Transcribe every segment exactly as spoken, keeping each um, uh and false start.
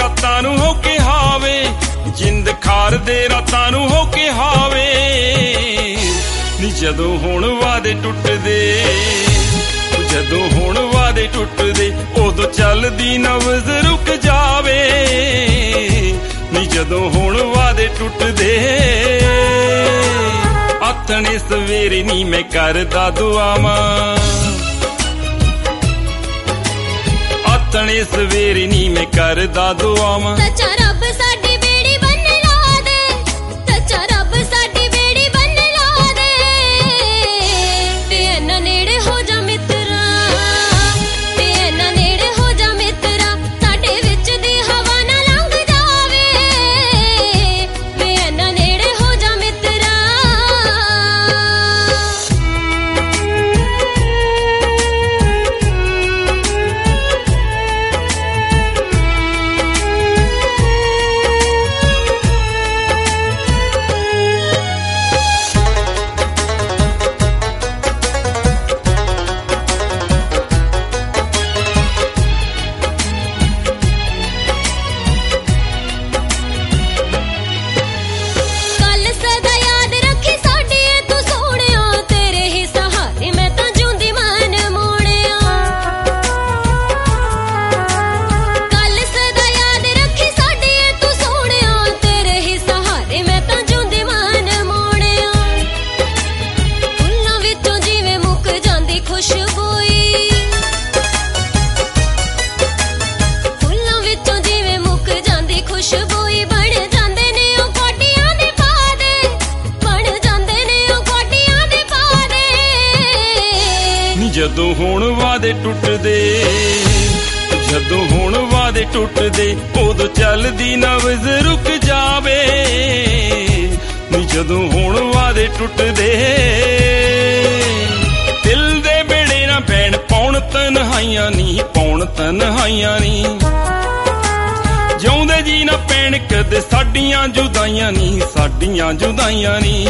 ਰਾਤਾਂ ਨੂੰ ਹੋ ਕੇ ਹਾਵੇ, ਜਿੰਦ ਖਾਰ ਦੇ ਰਾਤਾਂ ਨੂੰ ਹੋ ਕੇ ਹਾਵੇ ਨੀ ਜਦੋਂ ਹੁਣ ਵਾਦੇ ਟੁੱਟਦੇ, ਜਦੋਂ ਹੁਣ ਵਾਦੇ ਟੁੱਟਦੇ ਉਦੋਂ ਚੱਲਦੀ ਨਬਜ਼ ਰੁਕ ਜਾਵੇ ਨੀ ਜਦੋਂ ਹੁਣ ਵਾਦੇ ਟੁੱਟਦੇ। ਆਥਣੇ ਸਵੇਰੇ ਨੀ ਮੈਂ ਕਰਦਾ ਦੁਆਵਾਂ, ਆਥਣੇ ਸਵੇਰੇ ਨੀ ਮੈਂ ਕਰਦਾ ਦੁਆਵਾਂ। ਸੱਚਾ ਰੱਬ ਸਾਡੀ ਬੇੜੀ ਬੰਨ ਲਾ ਦੇ, ਸੱਚਾ ਰੱਬ ਸਾਡੀ ਬੇੜੀ ਬੰਨ ਲਾ ਦੇ ਤੇ ਇਹਨਾਂ ਨੇੜੇ ਹੋ ਜਾ ਮਿੱਤਰਾ, ਤੇ ਇਹਨਾਂ ਨੇੜੇ ਹੋ ਜਾ ਮਿੱਤਰਾ ਸਾਡੇ ਵਿੱਚ ਦੀ ਹਵਾ ਨਾ ਲੰਘ ਜਾਵੇ ਤੇ ਇਹਨਾਂ ਨੇੜੇ ਹੋ ਜਾ ਮਿੱਤਰਾ। ਜਦੋਂ ਹੁਣ ਵਾਦੇ ਟੁੱਟਦੇ, ਜਦੋਂ ਹੁਣ ਵਾਦੇ ਟੁੱਟਦੇ ਉਦੋਂ ਚੱਲਦੀ ਨਬਜ਼ ਰੁਕ ਜਾਵੇ ਨੀ ਜਦੋਂ ਹੁਣ ਵਾਦੇ ਟੁੱਟਦੇ। ਦਿਲ ਦੇ ਬੇੜੇ ਨਾ ਪੈਣ ਪੌਣ ਤਨਹਾਈਆਂ ਨੀ, ਪੌਣ ਤਨਹਾਈਆਂ ਨੀ ਜਿਉਂਦੇ ਜੀ ਨਾ ਪੈਣ ਕਦੇ ਸਾਡੀਆਂ ਜੁਦਾਈਆਂ ਨੀ, ਸਾਡੀਆਂ ਜੁਦਾਈਆਂ ਨੀ।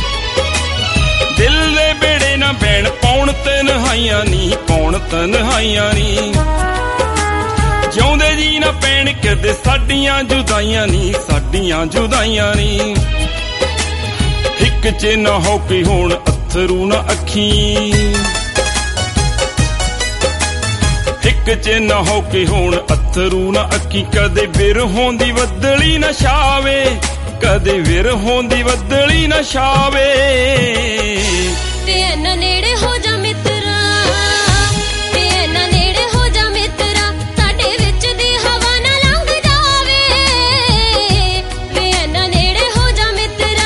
ਦਿਲ ਦੇ ਬੇੜੇ ਨਾ ਪੈਣ ਪੌਣ ਤਨਹਾਈਆਂ ਨੀ, ਪੌਣ ਤਨਹਾਈਆਂ ਨੀ ਜਿਉਂਦੇ ਜੀ ਨਾ ਪੈਣ ਕਦੇ ਸਾਡੀਆਂ ਜੁਦਾਈਆਂ ਨੀ, ਸਾਡੀਆਂ ਜੁਦਾਈਆਂ ਨੀ। ਇੱਕ ਚ ਨਾ ਹੋ ਕੇ ਹੁਣ ਅੱਥਰੂ ਨਾ ਅੱਖੀਂ, ਇੱਕ ਚ ਨਾ ਹੋ ਕੇ ਹੁਣ ਅੱਥਰੂ ਨਾ ਅੱਖੀਂ ਕਦੇ ਬਿਰਹੋਂ ਦੀ ਬੱਦਲੀ ਨਾ ਛਾਵੇ, ਕਦੇ ਵਿਰਹੋਂ ਦੀ ਬੱਦਲੀ ਨਾ ਛਾਵੇ ਤੇ ਇਹਨਾਂ ਨੇੜੇ ਹੋ ਜਾ ਮਿੱਤਰਾ, ਤੇ ਇਹਨਾਂ ਨੇੜੇ ਹੋ ਜਾ ਮਿੱਤਰਾ ਸਾਡੇ ਵਿੱਚ ਦੀ ਹਵਾ ਨਾ ਲੰਘ ਜਾਵੇ ਤੇ ਇਹਨਾਂ ਨੇੜੇ ਹੋ ਜਾ ਮਿੱਤਰਾ।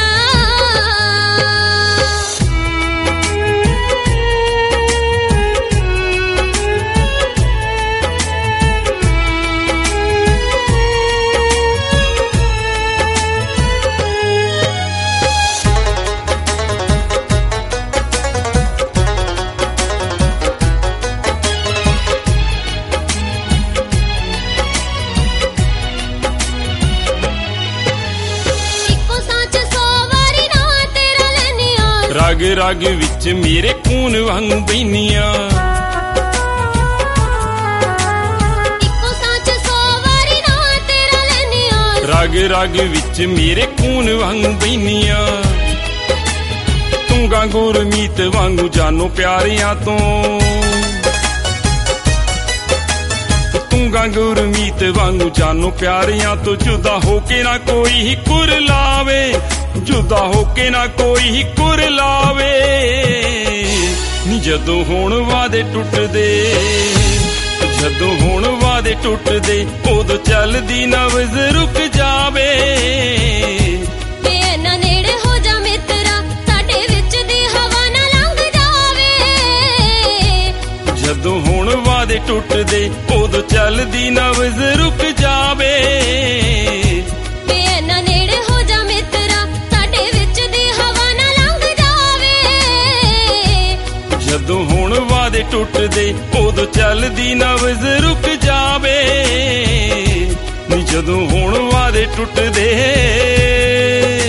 ਰਗ ਰਗ ਵਿੱਚ ਮੇਰੇ ਖੂਨ ਵਾਂਗੂ ਬੈਨੀਆਂ, ਇੱਕੋ ਸਾਂਝ ਸੌ ਵਾਰੀ ਨਾ ਤੇਰਾ ਲੈਨੀਆਂ। ਰਗ ਰਗ ਵਿੱਚ ਮੇਰੇ ਖੂਨ ਵਾਂਗੂ ਬੈਨੀਆਂ, ਤੂੰ ਗਾ ਗੁਰਮੀਤ ਵਾਂਗੂ ਜਾਨੋ ਪਿਆਰਿਆਂ ਤੋਂ, ਤੂੰ ਗਾ ਗੁਰਮੀਤ ਵਾਂਗੂ ਜਾਨੋ ਪਿਆਰਿਆਂ ਤੋਂ। ਜੁਦਾ ਹੋ ਕੇ ਨਾ ਕੋਈ ਕੁਰ ਲਾਵੇ, ਜੁਦਾ ਹੋ ਕੇ ਨਾ ਕੋਈ ਕੁਰ ਲਾਵੇ ਨੀ ਜਦੋਂ ਹੁਣ ਵਾਦੇ ਟੁੱਟਦੇ, ਜਦੋਂ ਹੁਣ ਵਾਦੇ ਟੁੱਟਦੇ ਉਦੋਂ ਚੱਲਦੀ ਨਬਜ਼ ਰੁਕ ਜਾਵੇ ਤੇ ਇਹਨਾਂ ਨੇੜੇ ਹੋ ਜਾ ਮਿੱਤਰਾ ਸਾਡੇ ਵਿੱਚ ਦੀ ਹਵਾ ਨਾ ਲੰਘ ਜਾਵੇ। ਜਦੋਂ ਹੁਣ ਵਾਦੇ ਟੁੱਟਦੇ ਉਦੋਂ ਚੱਲਦੀ ਨਬਜ਼ ਰੁਕ ਜਾਵੇ ਤੇ ਇਹਨਾਂ ਨੇੜੇ ਹੋ ਜਾ ਮਿੱਤਰਾ ਸਾਡੇ ਵਿੱਚ ਦੀ ਹਵਾ ਨਾ ਲੰਘ ਜਾਵੇ। ਜਦੋਂ ਹੁਣ ਵਾਦੇ ਟੁੱਟਦੇ ਉਦੋਂ ਚੱਲਦੀ ਨਬਜ਼ ਰੁਕ ਜਾਵੇ ਨੀ ਜਦੋਂ ਹੁਣ ਵਾਦੇ ਟੁੱਟਦੇ।